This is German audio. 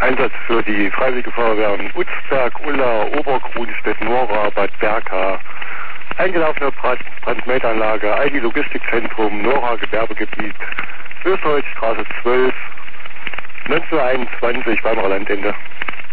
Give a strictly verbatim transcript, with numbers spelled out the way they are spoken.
Einsatz für die Freiwillige Feuerwehren Utzberg, Ulla, Obergrunstedt, Nora, Bad Berka. Eingelaufene Brandmeldeanlage, I D Logistikzentrum, Nora, Gewerbegebiet, Österreichstraße zwölf, neunzehnhunderteinundzwanzig, Weimarer Landende.